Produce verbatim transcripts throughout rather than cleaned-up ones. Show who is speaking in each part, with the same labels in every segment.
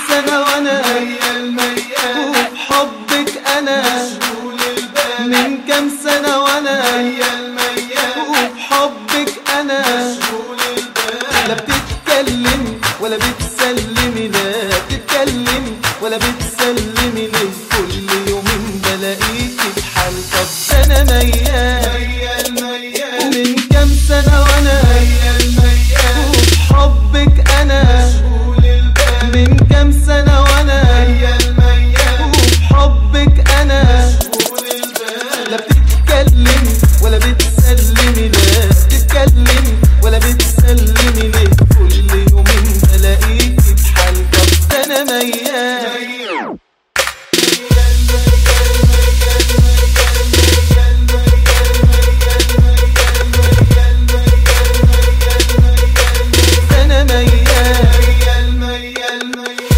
Speaker 1: سنة وانا
Speaker 2: ميال ميال
Speaker 1: وبحبك انا
Speaker 2: مشغول البال
Speaker 1: من كام سنة وانا
Speaker 2: ميال ميال
Speaker 1: وبحبك انا
Speaker 2: مشغول البال
Speaker 1: لا بتتكلم ولا بتسلمي، لا بتتكلم ولا بتسلمي ليه؟ كل يومين بلاقيكي بحال. طب انا ميال
Speaker 2: ميال ميال
Speaker 1: ومن كام سنة وانا
Speaker 2: ميال ميال
Speaker 1: وبحبك انا
Speaker 2: مشغول البال
Speaker 1: من كام سنة وانا
Speaker 2: ميال ميال
Speaker 1: وبحبك انا
Speaker 2: مشغول البال
Speaker 1: لا بتتكلم ولا بتسلمي، لا بتتكلم ولا بتسلمي ليه؟ كل يومين بلاقيكي بحال. طب انا ميال
Speaker 2: ميال
Speaker 1: انا ميال
Speaker 2: ميال ميال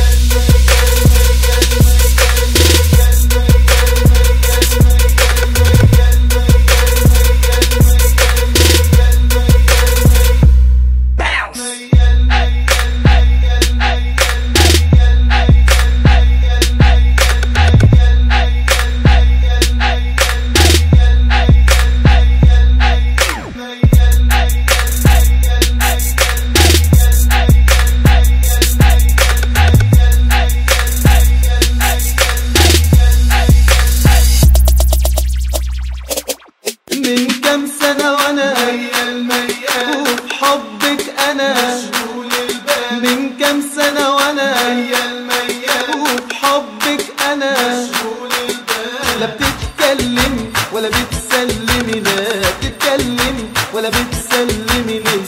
Speaker 1: من كام سنة وانا
Speaker 2: ميال ميال
Speaker 1: وبحبك انا
Speaker 2: مشغول البال
Speaker 1: من كام سنة وانا
Speaker 2: ميال ميال
Speaker 1: وبحبك انا
Speaker 2: مشغول البال
Speaker 1: لا بتتكلم ولا بتسلمي، لا بتتكلم ولا بتسلمي ليه؟